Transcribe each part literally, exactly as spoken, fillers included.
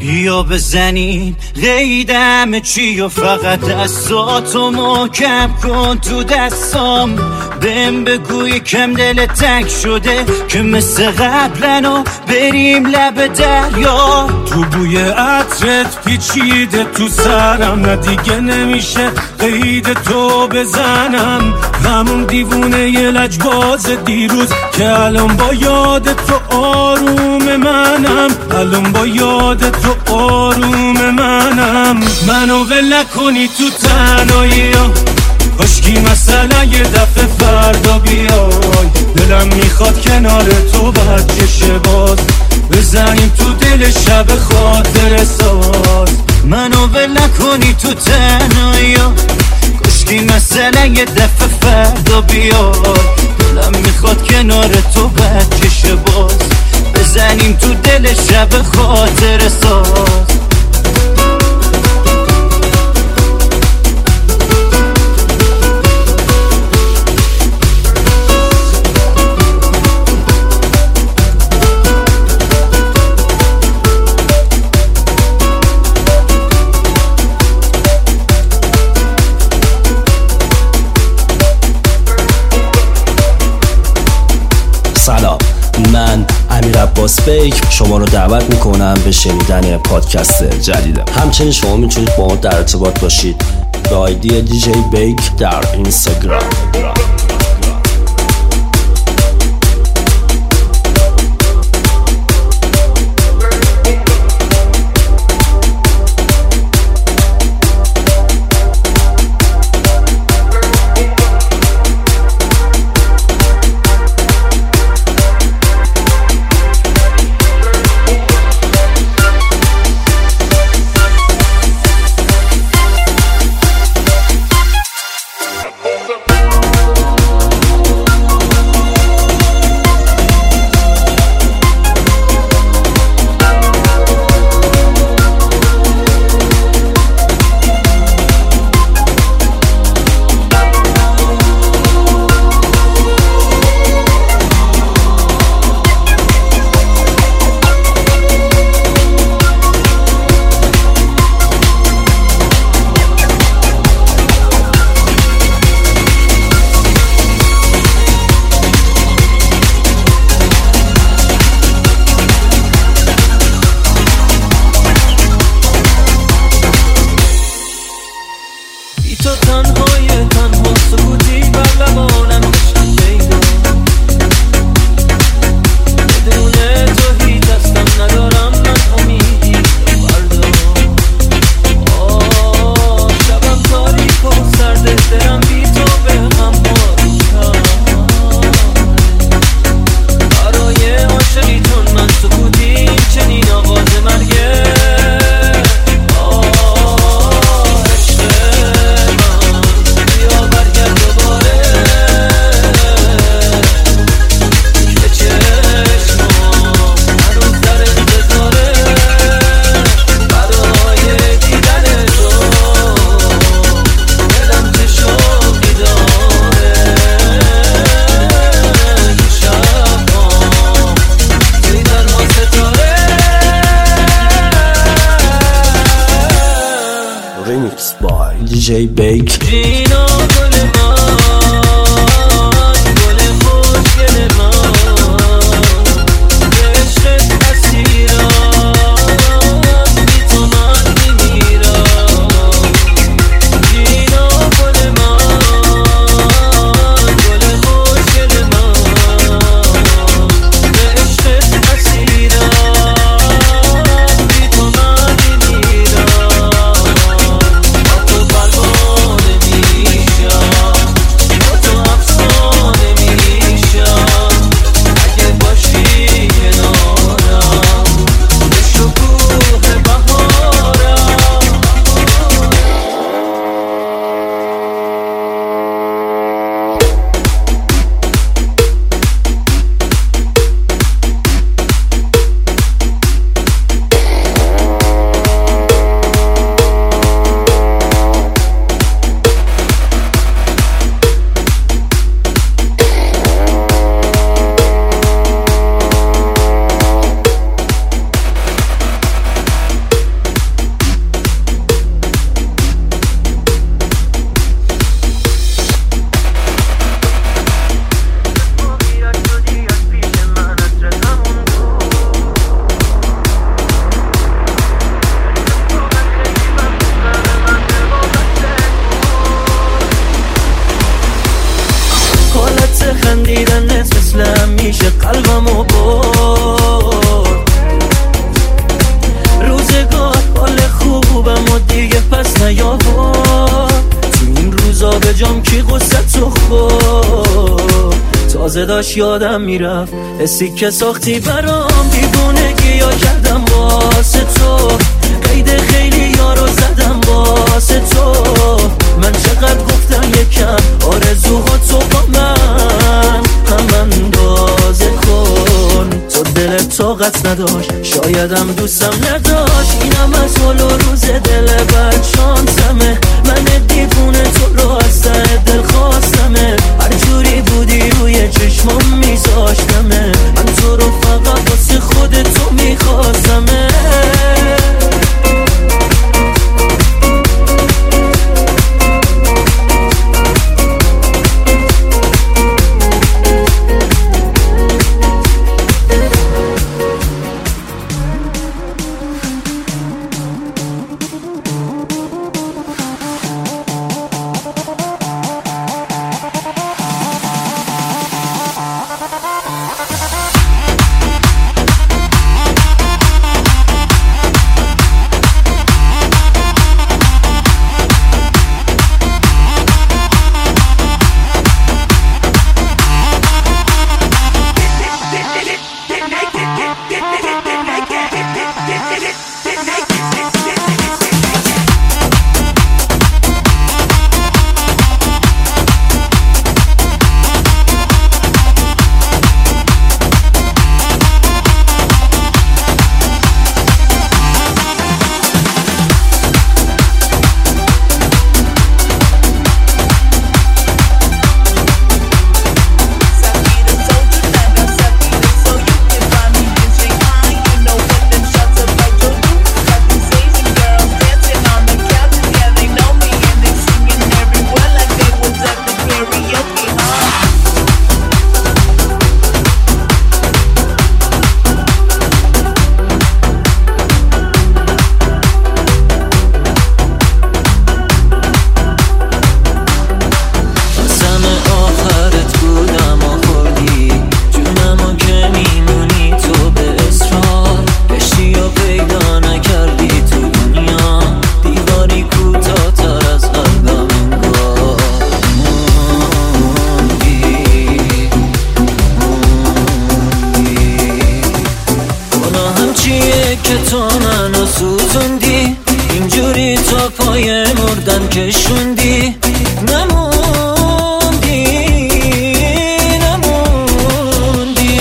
یا بزنیم قیدم چی و فقط دستاتو محکم کن تو دستام. بهم بگوی کم دل تنگ شده که مثل قبلنو بریم لب دریا. تو بوی عطرت پیچیده تو سرم، نه دیگه نمیشه قید تو بزنم. همون دیوونه یه لجباز دیروز که الان با یاد تو آروم منم، الان با یاد تو آروم منم. منو ول نکنی تو تنهایی ها، کاشکی مثلا یه دفعه فردا بیای. دلم میخواد کنار تو برکشه باز، بزنیم تو دل شب خاطر ساز. منو ول نکنی تو تنهایی ها، کاشکی مثلا یه دفعه فردا بیای. دلم میخواد کنار تو برکشه باز، بزنیم تو دل شب خاطر ساز. سلام، من امیر عباس بیک شما رو دعوت میکنم به شنیدن پادکست جدیدم. همچنین شما میتونید با ما در ارتباط باشید به آیدی دی جی بیک در اینستاگرام. Remix by دی جی بیک. Show. تازه داشت یادم میرفت حسی که ساختی برام دیوونگی یا کردم واسه تو قید خیلی یارو زدم واسه تو من چقدر گفتم یکم آرزوها تو با من هم اندازه کن تو دلت طاقت نداشت شایدم دوستم نداشت اینم از حال و روز دل بد شانسمه من دیوونه تو رو از ته دل خواستمه هر جوری بودی روی چشمم میذاشتمه من تو رو فقط واسه خود تو میخواستمه که تو منو سوزوندی اینجوری تا پای مردن کشوندی نموندی نموندی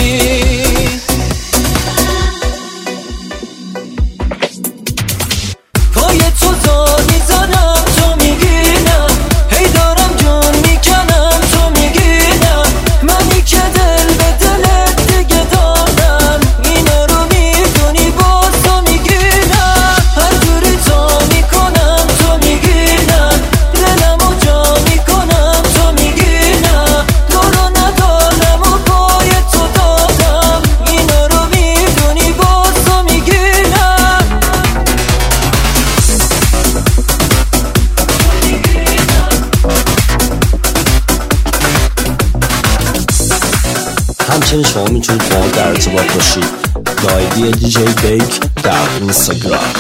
پای تو دار میزنم تو میگی نه هی دارم جون میکنم تو میگی نه منی که دل به دلت دیگه دارم اینا رو میدونی باز تو میگی نه هر جوری تو میکنم تو میگی نه دلمو جا میکنم تو میگی نه تو رو ندارم و پای تو دادم اینا رو میدونی باز تو میگی نه همچنین شما میتونید با ما در ارتباط باشید با آیدی دی جی بیک در اینستاگرام.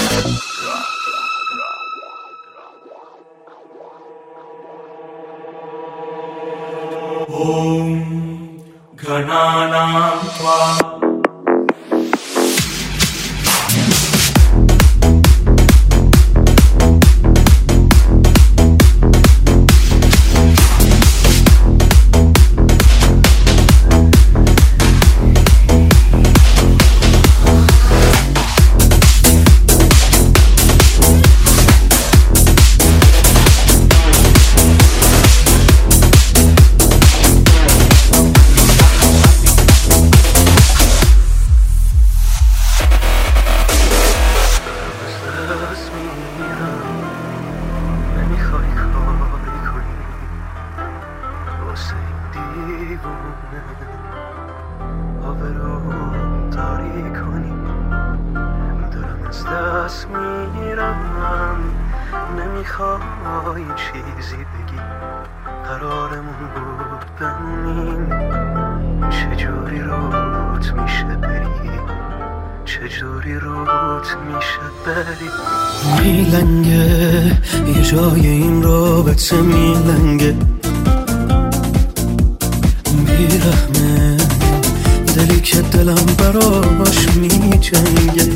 نمیخوای چیزی بگی قرارمون بود بمونیم چجوری روت میشه بری چجوری روت میشه بری میلنگه یه جای این رابطه میلنگه بیرحمه، دلی که دلم براش می جنگه.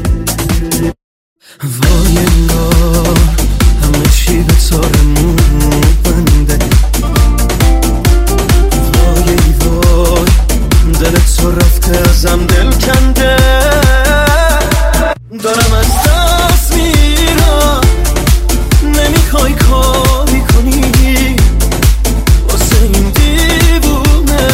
وای انگار همه چی به تارمون بنده. وای وای دل تو رفته ازم دل کنده. دارم از دست میرم، نمیخوای کاری کنی واسه این دیوونه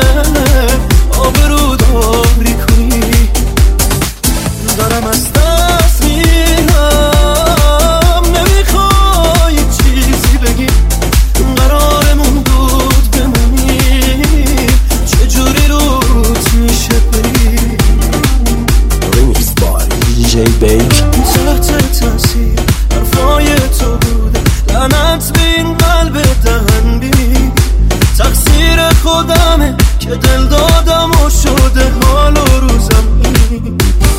آبرو داری کنی. دارم از دست میرم، نمیخوای چیزی بگی، قرارمون بود بمونی، چجوری روت میشه بری. ریمیکس بای دی جی بیک. تحت تاثیر حرفای تو بوده، لعنت به این قلب دهن بی. تقصیر خودمه که دل دادم و شده حال و روزم این.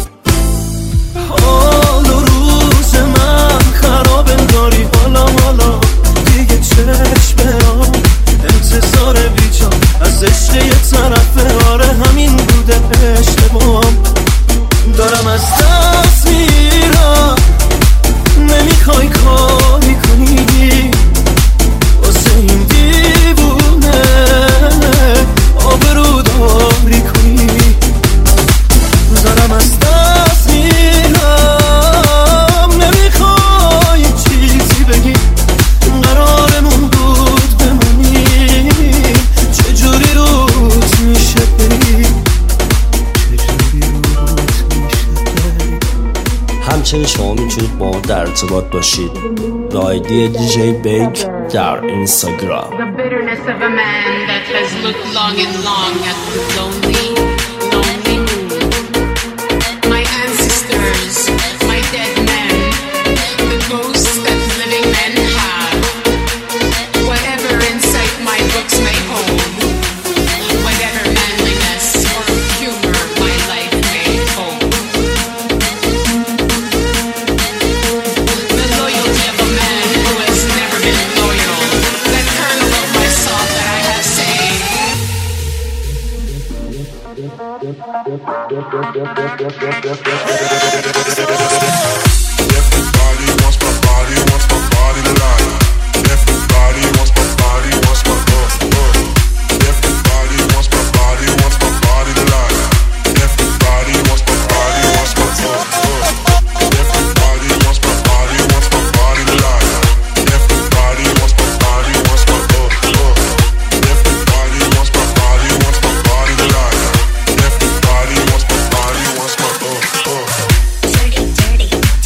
حال و روز من خراب انگاری، حالا حالا دیگه چشمم انتظار بیجا از عشق یه طرفه. آره همین بوده اشتباهم. دارم از دست میرم، نمیخوای کاری کنی واسه این دیوونه آبرو داری کنی. دارم از دست میرم، نمیخوای چیزی بگی، قرارمون بود بمونی، چجوری روت میشه بری. همچنین شما میتونید با ما در ارتباط باشید با آیدی دی جی بیک در اینستاگرام. The bitterness of a man that has looked long and long at the lonely, lonely moon. My ancestors, my dead men, the ghosts that living men have. Whatever insight my books may hold, whatever manliness or humor my life may hold. The loyalty of a man who has never been loyal, that kernel of my soul that I have saved. Everybody wants my body, wants my body tonight. Everybody wants my body, wants my uh, uh. Everybody wants my body, wants my body tonight. Everybody wants my body, wants my uh, uh. Everybody wants my body, wants my body tonight. Everybody wants my body, wants my uh, uh. Everybody wants my body, wants my body tonight. Everybody wants my body, wants my uh, uh.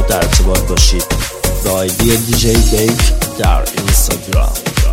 در ارتباط باشید. با آیدی دی جی بیک در اینستاگرام.